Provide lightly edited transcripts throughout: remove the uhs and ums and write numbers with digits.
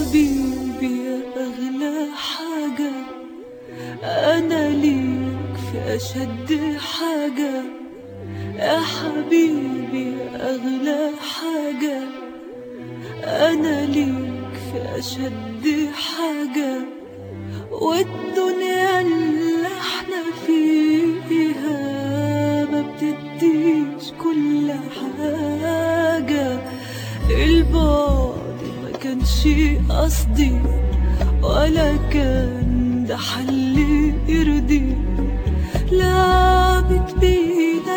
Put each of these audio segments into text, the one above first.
حبيبي يا أغلى حاجة، أنا ليك في أشد حاجة. يا حبيبي يا أغلى حاجة، أنا ليك في أشد حاجة. والدنيا اللي احنا فيها ما بتديش كل حاجة. البعد ما كانش قصدي ولا كان ده حل يرضي، لعبت بينا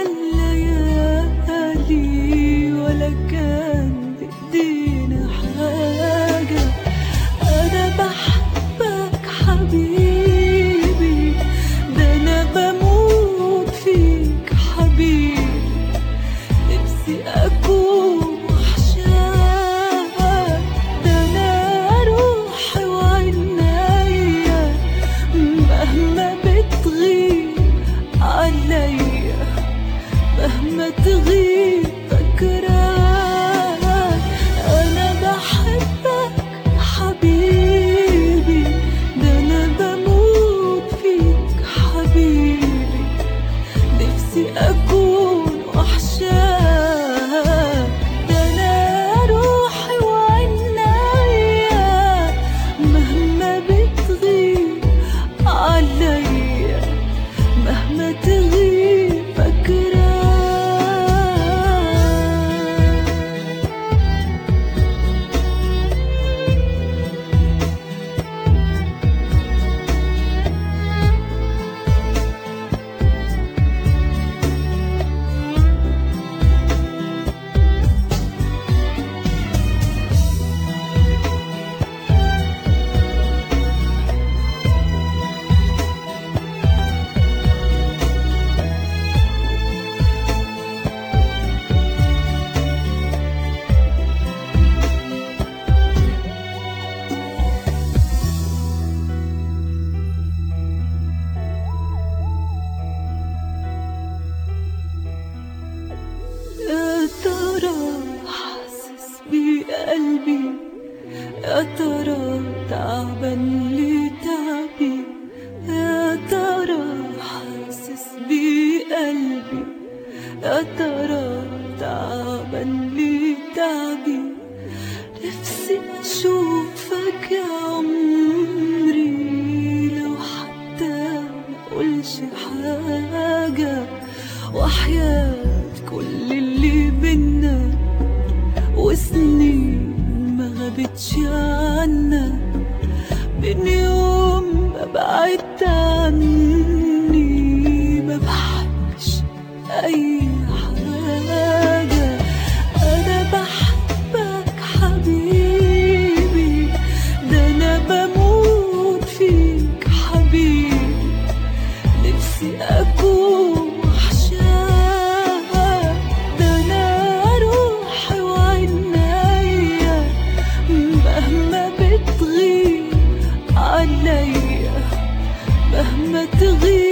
الليالي ولا كان بإيدينا حاجة. أنا بحبك حبيبي، ده أنا بموت فيك حبيبي، نفسي أكون وحشاك. ده أنا روحي وعنايا مهما بتغيب عليا، مهما تغيب فاكراك. أنا بحبك حبيبي، ده أنا بموت فيك حبيبي، نفسي أكون وحشاك. ده أنا روحي وعنايا مهما بتغيب عليا، مهما تغيب فاكراك. يا ترى حاسس بقلبي، يا ترى تعبان لتعبي، يا ترى حاسس بقلبي، يا ترى تعبان لتعبي. نفسي أشوفك يا عمري لو حتى مقولش حاجة، وحياة كل اللي بينا وسنين ما غابتش عنا. من يوم ما بعدت عني ما بحبش أي حاجة. أنا بحبك حبيبي، ده أنا بموت فيك حبيبي، نفسي أكون وحشاك. ده أنا روحي وعنايا مهما بتغيب عليا، مهما تغيب